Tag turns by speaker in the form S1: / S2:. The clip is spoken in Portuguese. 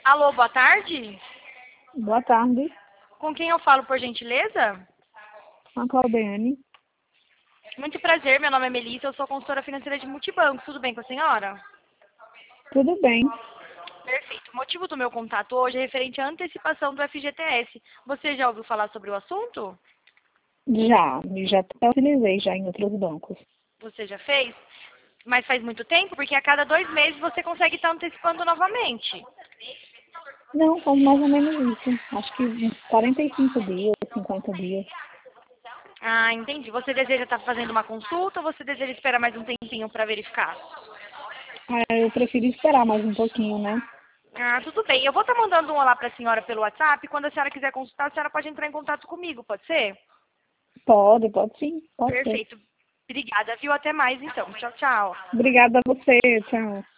S1: Alô, boa tarde?
S2: Boa tarde,
S1: Com quem eu falo, por gentileza?
S2: a Claudiane.
S1: Muito prazer, meu nome é Melissa, eu sou consultora financeira de multibancos. Tudo bem com a senhora?
S2: Tudo bem?
S1: Perfeito. O motivo do meu contato hoje é referente à antecipação do FGTS. Você já ouviu falar sobre o assunto?
S2: Já até utilizei já em outros bancos.
S1: Você já fez? Mas faz muito tempo, porque a cada 2 meses você consegue estar antecipando novamente.
S2: Não, faz mais ou menos isso. Acho que uns 45 dias, 50 dias.
S1: Ah, entendi. Você deseja estar fazendo uma consulta ou você deseja esperar mais um tempinho para verificar?
S2: Eu prefiro esperar mais um pouquinho, né?
S1: Ah, tudo bem. Eu vou estar mandando um olá para a senhora pelo WhatsApp. Quando a senhora quiser consultar, a senhora pode entrar em contato comigo, pode ser?
S2: Pode sim, pode ser.
S1: Perfeito. Obrigada, viu? Até mais então. Tchau, tchau.
S2: Obrigada a você, tchau.